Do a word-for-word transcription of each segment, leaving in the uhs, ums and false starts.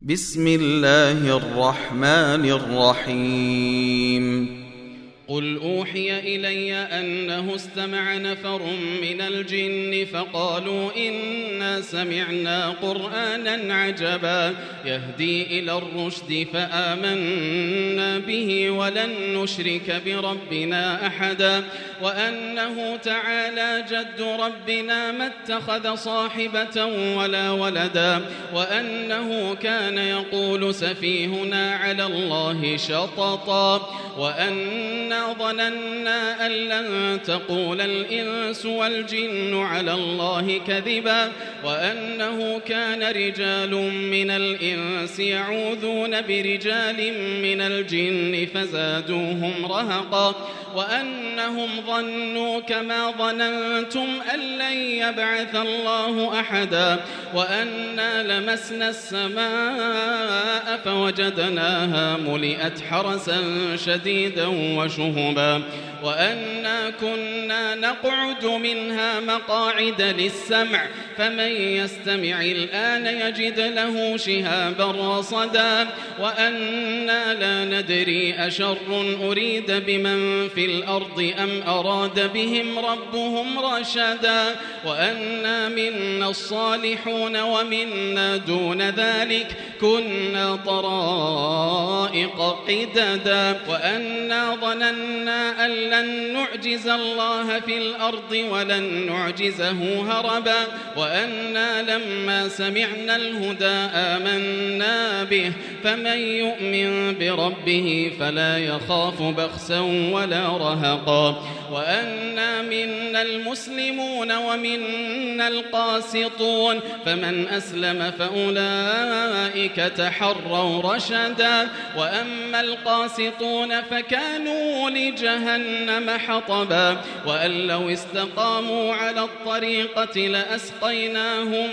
بسم الله الرحمن الرحيم قل أوحي إلي أنه استمع نفر من الجن فقالوا إنا سمعنا قرآنا عجبا يهدي إلى الرشد فآمنا به ولن نشرك بربنا أحدا وأنه تعالى جد ربنا ما اتخذ صاحبة ولا ولدا وأنه كان يقول سفيهنا على الله شططا وأنا ظننا أن لن تقول الإنس والجن على الله كذبا وأنه كان رجال من الإنس يعوذون برجال من الجن فزادوهم رهقا وأنهم ظنوا كما ظننتم أن لن يبعث الله أحدا وأنا لمسنا السماء فوجدناها ملئت حرسا شديدا وشهبا وأنا كنا نقعد منها مقاعد للسمع فمن يستمع الآن يجد له شهابا رصدا وأنا لا ندري أشر أريد بمن في الأرض أم أراد بهم ربهم رشدا وأنا منا الصالحون ومنا دون ذلك كنا طرائق قددا وأنا ظننا أن لن نعجز الله في الأرض ولن نعجزه هربا وأنا لما سمعنا الهدى آمنا به فمن يؤمن بربه فلا يخاف بخسا ولا رهقا وأنا منا المسلمون ومنا القاسطون فمن أسلم فأولئك تحروا رشدا وأما القاسطون فكانوا لجهنم حطبا وأن لو استقاموا على الطريقة لأسقيناهم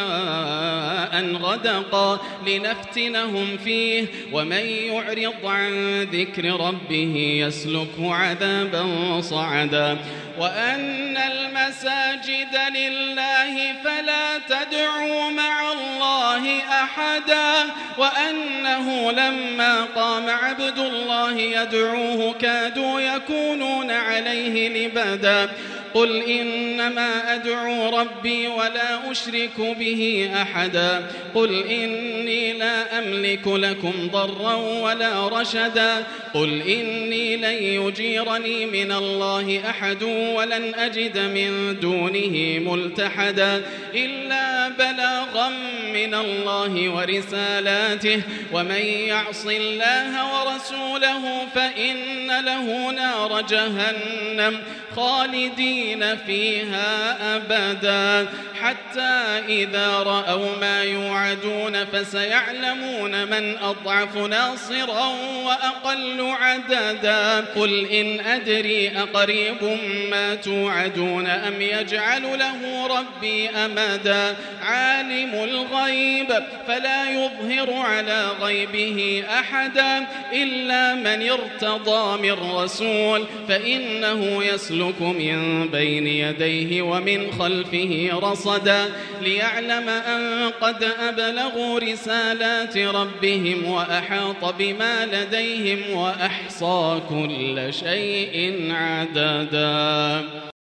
ماء غدقا لنفتنهم فيه ومن يعرض عن ذكر ربه يسلكه عذابا صعدا وأن المساجد لله فلا تدعوا مع الله أحدا وأنه لما قام عبد الله يدعوه كادوا يكونون عليه لبدا قل إنما أدعو ربي ولا أشرك به أحدا قل إني لا أملك لكم ضرا ولا رشدا قل إني لن يجيرني من الله أحد ولن أجد من دونه ملتحدا إلا بلاغا من الله ورسالاته ومن يعص الله ورسوله فإن له نار جهنم خالدين فيها أبدا حتى إذا رأوا ما يوعدون فسيعلمون من أضعف ناصرا وأقل عددا قل إن أدري أقريب ما توعدون أم يجعل له ربي أمدا عالم الغيب فلا يظهر على غيبه أحدا إلا من ارتضى من رسول فإنه يسلك من بين يديه ومن خلفه رصدا ليعلم أن قد أبلغوا رسالات ربهم وأحاط بما لديهم وأحصى كل شيء عددا.